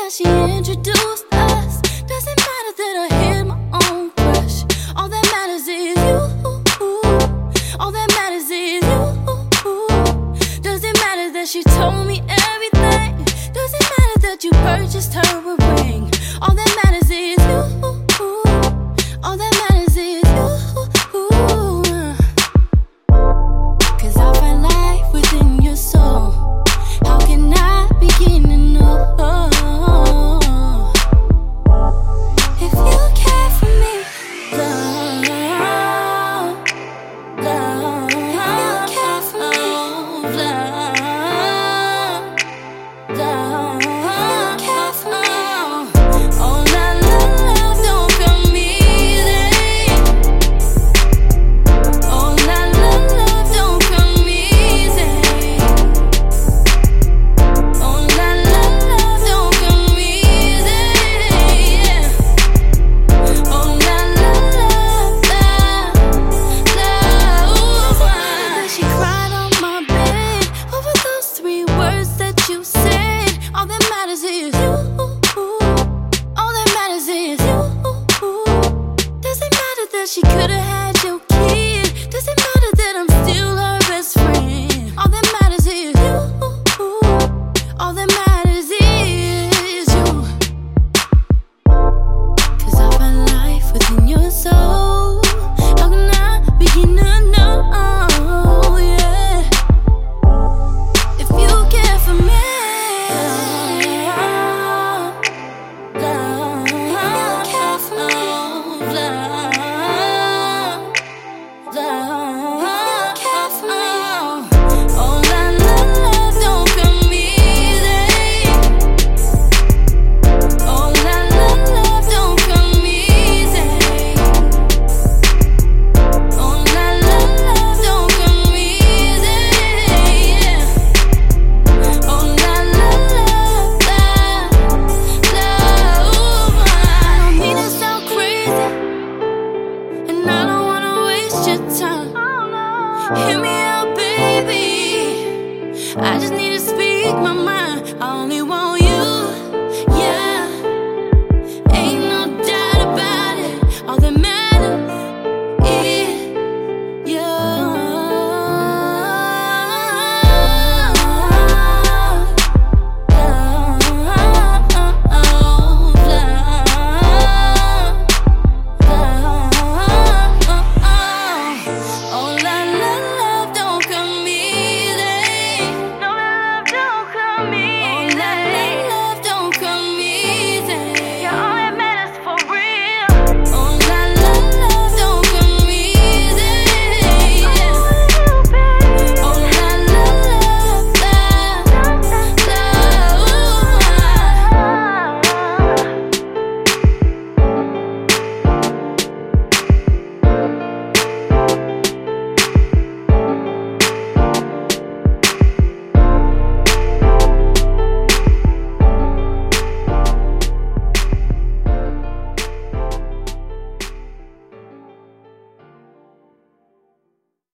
that she introduced us. Doesn't matter that I hit my own crush. All that matters is you. All that matters is you. Doesn't matter that she told me everything. Doesn't matter that you purchased her a ring. All that matters is you. All that matters is you. 'Cause I find life within your soul. How can I begin to know? If you care for me, love, love. If you care for me, love, love. If you care for me, oh la la, love don't come easy. Oh la la, love don't come easy. Oh la la, love don't come easy. Yeah. Oh la la, love, love, love. That she cried on my bed over those 3 words that you said. All that matters is you. All that matters is you. Doesn't matter that she could've had your kid. Doesn't matter that I'm still her best friend. All that matters is you. All that matters is you. 'Cause I find life within your soul. How can I begin to know? Yeah. If you care for me, love, love. If you care for me, love.